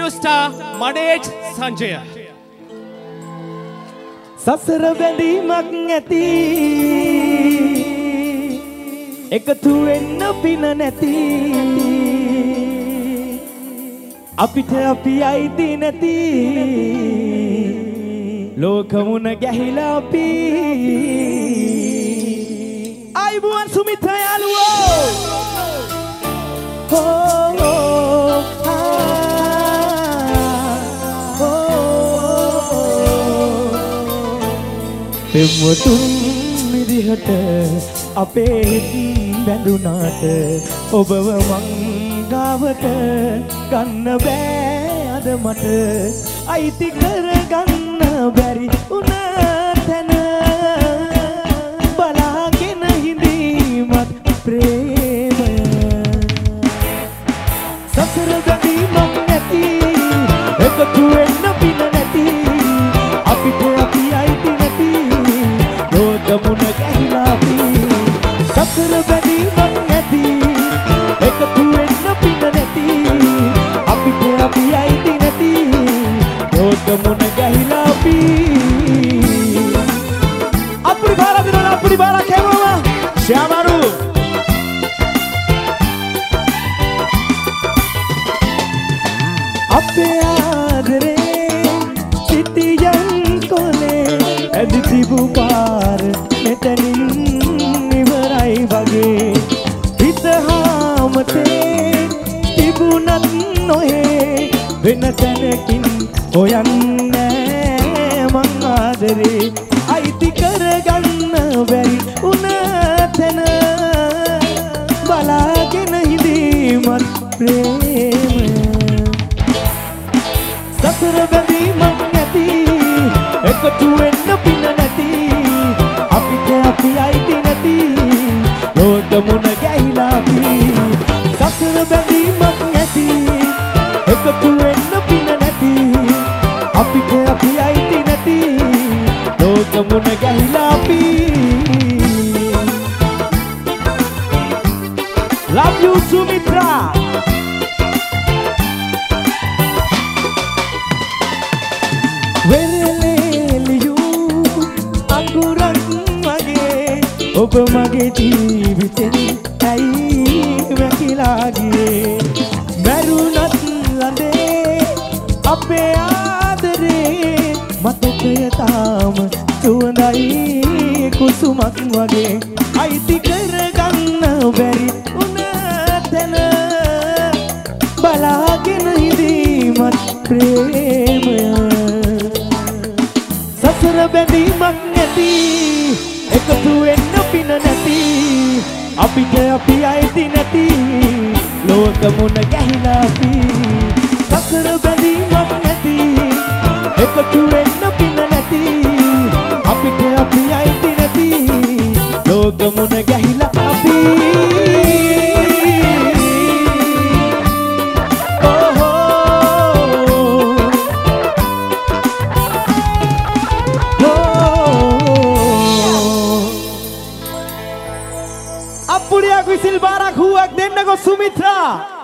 superstar Madej Sanjaya. සසර බැඳීමක් නැති එකතු වෙන්න පින නැති අපිට අපි අයිති නැති ලෝකමුණ ගැහිලා අපි අයිබුවන් සුමිත්‍රා යාළුවෝ එමුතුන් විදිහට අපේ හිත් බැඳුනාට ඔබව මං ගාවට ගන්න බෑ අද මට අයිති කරගන්න බැරි උන තැන බලාගෙන හිඳීමත් ප්‍රේමය සසර බැඳීමක් නැති එකතු වෙන්න පින නැති අපිට අපි අයිති නැති ලෝකමුණ ගැහිලා අපි සසර බැඳීමක් නැති එකතු වෙන්න පින නැති අපිට අපි අයිති නැති ලෝකමුණ ගැහිලා අපි අපුඩි බාරා දෙනවා අපුඩි බාරා කැවුවා ශ්‍යාමරු අපේ ආදරේ සිටියන් කොලේ ඇදි තිබු පාර මෙතනින් ඉවරයි වගේ හිතහාමතේ තිබුණත් නොහේ වෙන තැනකින් හොයන්නේ මං ආදරේ අයිති කරගන්න බැරි උන තැන බලාගෙන හිඳීමත් ප්‍රේමය සසර බැඳීමක් නැති එකතු වෙන්න පින නැති අපිට අපි අයිති නැති ලෝකමුණ ගැහිලා අපි සසර බැඳීමක් නැති එකතු වෙන්න පින නැති අපිට අපි අයිති නැති ලෝකමුණ ගැහිලා අපි love you Sumitra ඔබ මගේ ජීවිතෙන් ඇයි වැකිලා ගියේ මරුණත් ළඳේ අපේ ආදරේ මතකය තාම සුවඳයි කුසුමක් වගේ අයිති කරගන්න බැරි උන තැන බලාගෙන හිඳීමත් ප්‍රේමය සසර බැඳීමක් නැති එකතු වෙන්න පින නැති අපිට අපි අයිති නැති ලෝකමුණ ගැහිලා අපි සසර බැඳීමක් නැති එකතු වෙන්න පින නැති අපිට අපි අයිති නැති ලෝකමුණ ගැහිලා අපි Pulia Guisil Barak huwag din na ko Sumitra.